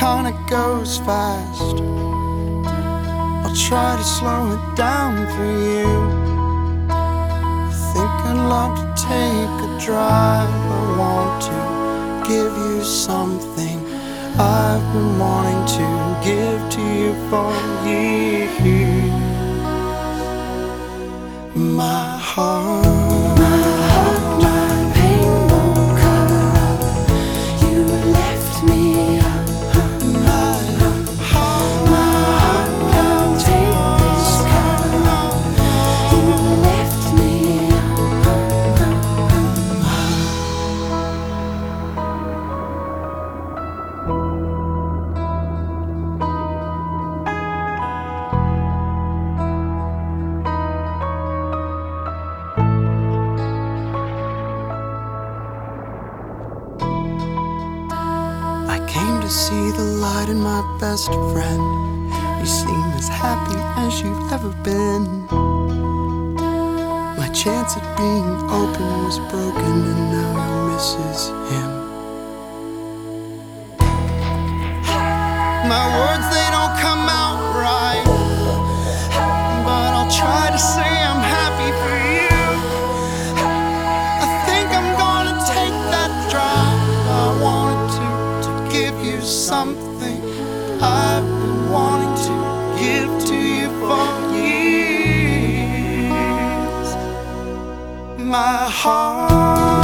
kinda goes fast. I'll try to slow it down for you. Think I'd love to take a drive. I want to give you something I've been wanting to give to you for years. My heart. I came to see the light in my best friend. You seem as happy as you've ever been. My chance at being open was broken, and now he misses him. My words, they don't come out right, but I'll try to say I'm happy for you. I think I'm gonna take that drive. I wanted to give you something I've been wanting to give to you for years. My heart.